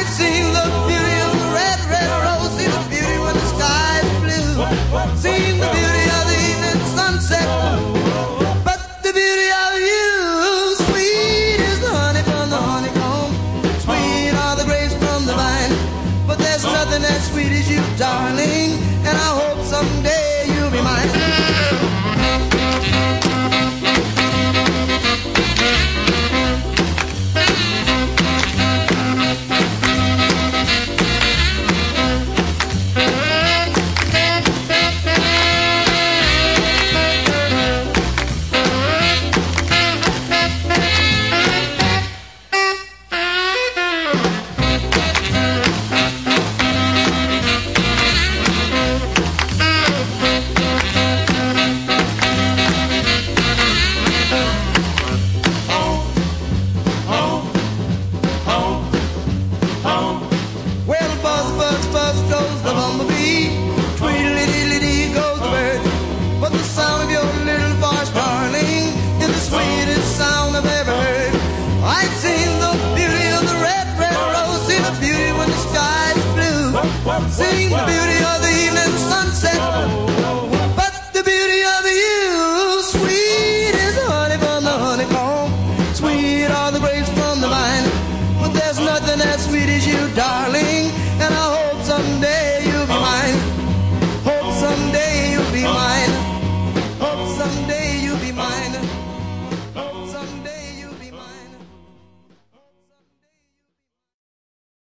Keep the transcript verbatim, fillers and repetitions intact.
seen the beauty of the red, red rose, seen the beauty when the sky is blue, seen the beauty of the evening sunset, but the beauty of you, sweet is the honey from the honeycomb, sweet are the grapes from the vine, but there's nothing as sweet as you, darling, and I hope someday you'll be mine. Sing the beauty of the evening sunset, but the beauty of you, sweet is the honey from the honeycomb, sweet are the grapes from the vine, but there's nothing as sweet as you, darling.